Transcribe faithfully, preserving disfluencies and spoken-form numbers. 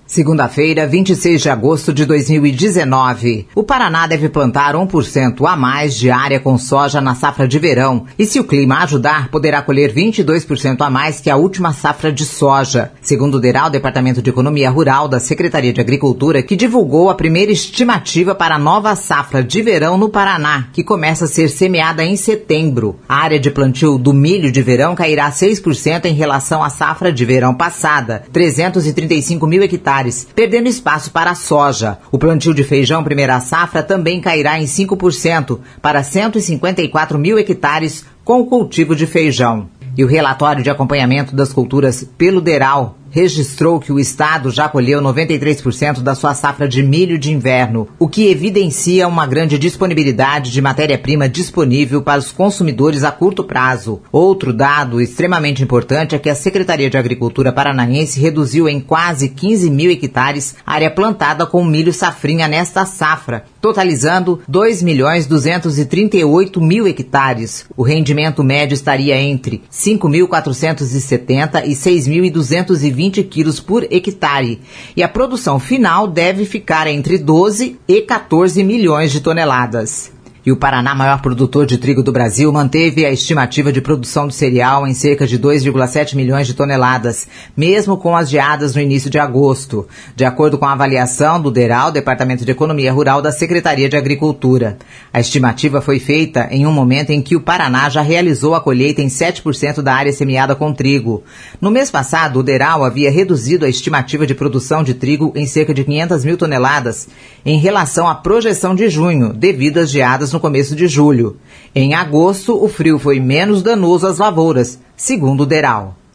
Segunda-feira, vinte e seis de agosto de dois mil e dezenove. O Paraná deve plantar um por cento a mais de área com soja na safra de verão e, se o clima ajudar, poderá colher vinte e dois por cento a mais que a última safra de soja. Segundo o DERAL, Departamento de Economia Rural da Secretaria de Agricultura, que divulgou a primeira estimativa para a nova safra de verão no Paraná, que começa a ser semeada em setembro. A área de plantio do milho de verão cairá seis por cento em relação à safra de verão passada, trezentos e trinta e cinco mil hectares. Perdendo espaço para a soja. O plantio de feijão primeira safra também cairá em cinco por cento para cento e cinquenta e quatro mil hectares com o cultivo de feijão. E o relatório de acompanhamento das culturas pelo DERAL registrou que o estado já colheu noventa e três por cento da sua safra de milho de inverno, o que evidencia uma grande disponibilidade de matéria-prima disponível para os consumidores a curto prazo. Outro dado extremamente importante é que a Secretaria de Agricultura paranaense reduziu em quase quinze mil hectares a área plantada com milho safrinha nesta safra, totalizando dois milhões duzentos e trinta e oito mil hectares. O rendimento médio estaria entre cinco mil quatrocentos e setenta e seis mil duzentos e vinte quilos por hectare, e a produção final deve ficar entre doze e quatorze milhões de toneladas. E o Paraná, maior produtor de trigo do Brasil, manteve a estimativa de produção do cereal em cerca de dois vírgula sete milhões de toneladas, mesmo com as geadas no início de agosto, de acordo com a avaliação do DERAL, Departamento de Economia Rural da Secretaria de Agricultura. A estimativa foi feita em um momento em que o Paraná já realizou a colheita em sete por cento da área semeada com trigo. No mês passado, o DERAL havia reduzido a estimativa de produção de trigo em cerca de quinhentas mil toneladas em relação à projeção de junho, devido às geadas no no começo de julho. Em agosto, o frio foi menos danoso às lavouras, segundo o DERAL.